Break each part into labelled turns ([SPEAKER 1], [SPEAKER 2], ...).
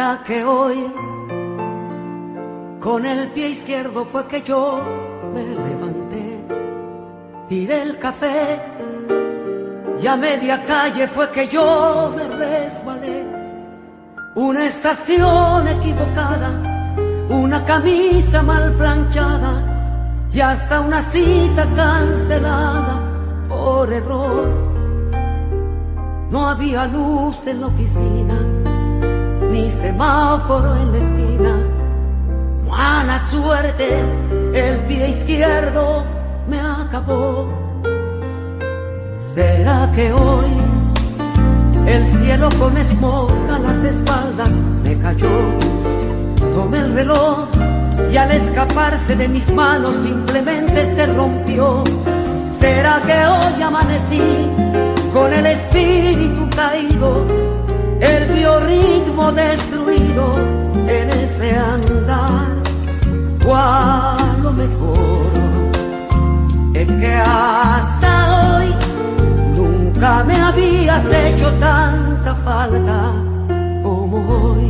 [SPEAKER 1] ¿Será que hoy con el pie izquierdo fue que yo me levanté? Tiré el café y a media calle fue que yo me resbalé. Una estación equivocada, una camisa mal planchada y hasta una cita cancelada por error. No había luz en la oficina, ni semáforo en la esquina. Mala suerte, el pie izquierdo me acabó. ¿Será que hoy el cielo con smog a las espaldas me cayó? Tomé el reloj y al escaparse de mis manos simplemente se rompió. ¿Será que hoy amanecí con el espíritu caído, el biorritmo destruido en ese andar? O a lo mejor es que hasta hoy nunca me habías hecho tanta falta como hoy.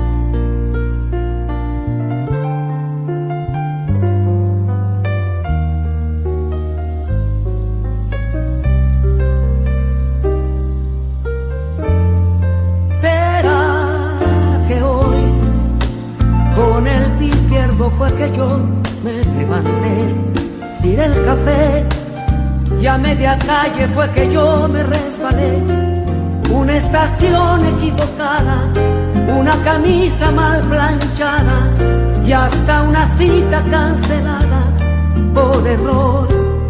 [SPEAKER 1] Fue que yo me levanté, tiré el café y a media calle fue que yo me resbalé. Una estación equivocada, una camisa mal planchada y hasta una cita cancelada por error.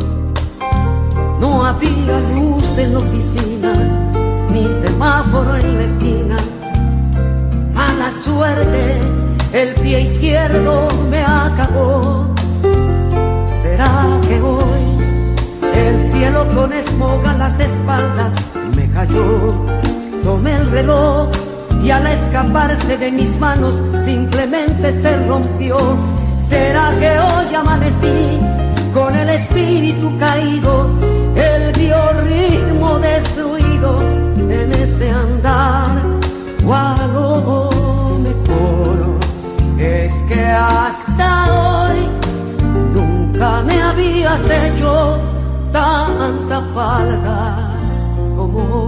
[SPEAKER 1] No había luz en la oficina, ni semáforo en la esquina. Mala suerte, el pie izquierdo me acabó. ¿Será que hoy el cielo con smog a las espaldas me cayó? Tomé el reloj y al escaparse de mis manos simplemente se rompió. ¿Será que hoy amanecí con el espíritu caído, el biorritmo destruido en este andar? O a lo mejor es que hasta hoy nunca me habías hecho tanta falta como hoy.